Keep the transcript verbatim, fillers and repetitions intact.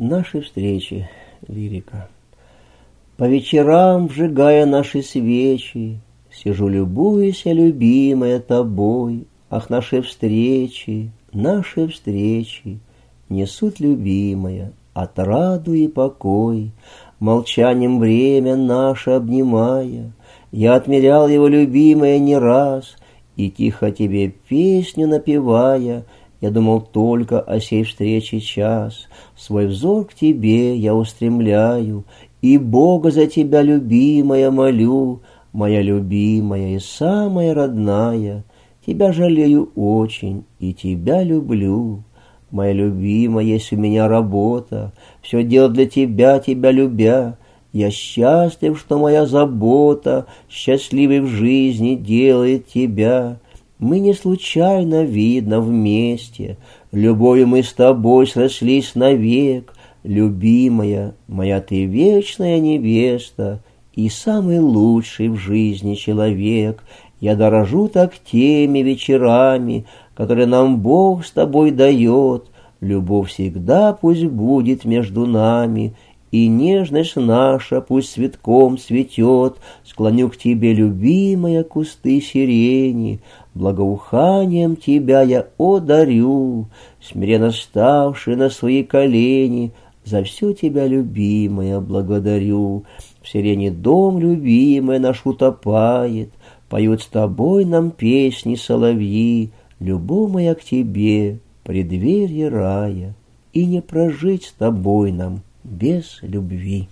Наши встречи. Лирика. По вечерам, вжигая наши свечи, сижу, любуюсь, я, любимая, тобой. Ах, наши встречи, наши встречи несут, любимая, отраду и покой. Молчанием время наше обнимая, я отмерял его, любимая, не раз, и тихо тебе песню напевая, я думал только о сей встрече час. Свой взор к тебе я устремляю, и Бога за тебя, любимая, молю. Моя любимая и самая родная, тебя жалею очень и тебя люблю. Моя любимая, есть у меня работа, все делать для тебя, тебя любя. Я счастлив, что моя забота счастливой в жизни делает тебя. Мы не случайно, видно, вместе, любовью мы с тобой срослись навек. Любимая моя, ты вечная невеста и самый лучший в жизни человек. Я дорожу так теми вечерами, которые нам Бог с тобой дает. Любовь всегда пусть будет между нами, и нежность наша пусть цветком цветет. Склоню к тебе, любимая, кусты сирени, благоуханием тебя я одарю, смиренно ставши на свои колени. За все тебя, любимая, благодарю. В сирене дом, любимая, наш утопает, поют с тобой нам песни соловьи. Любовь моя к тебе, преддверье рая, и не прожить с тобой нам без любви.